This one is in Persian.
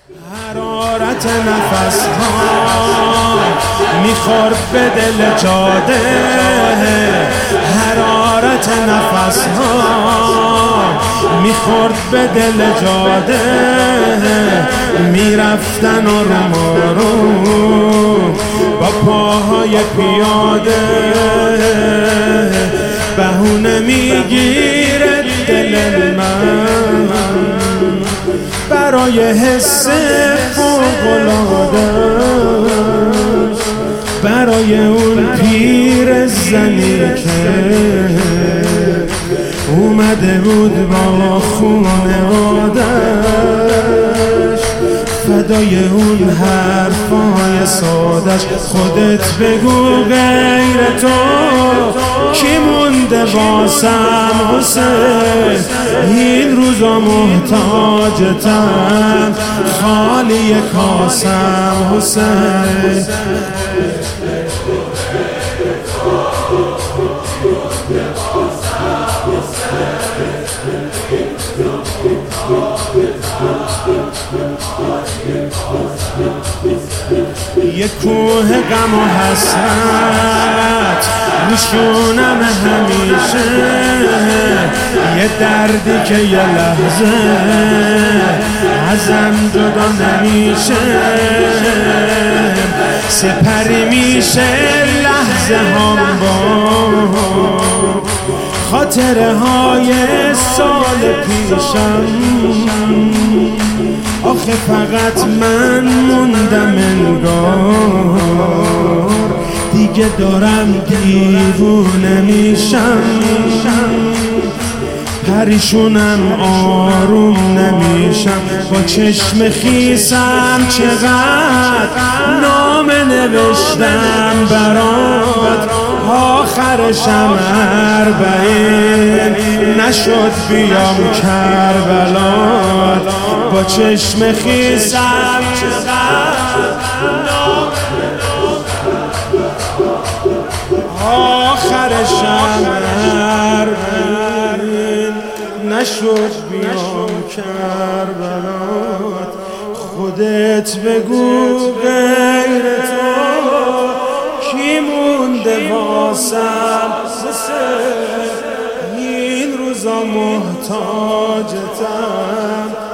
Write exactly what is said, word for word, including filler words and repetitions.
حرارت نفس ها میخورد به دل جاده، حرارت نفس ها میخورد به دل جاده، میرفتن و رو رو با پاهای پیاده، بهونه میگیره دل من برای حس فوق‌العاده، برای اون پیر زنی که اومده بود با خانوادش، فدای اون حرفای سادش. خودت بگو غیر تو کی مونده واسم حسین، این روزا محتاجتم خالی کاسم حسین. یه کوه غم و حسرت روشونم همیشه، یه دردی که یه لحظه ازم جدا نمیشه، سپری میشه لحظه هم با خاطره های سال پیشم. آخه فقط من موندم انگار، دیگه دارم دیوونه میشم، پریشونم آروم نمیشم، با چشم خیسم چقدر نامه نوشتم برات، آخرشم اربعین نشد بیام کربلات، با چشم خیسم چقدر آخرشم اربعین نشد بیام کربلات. خودت بگو غیر تو کی مونده واسم حسین، این روزا محتاجتم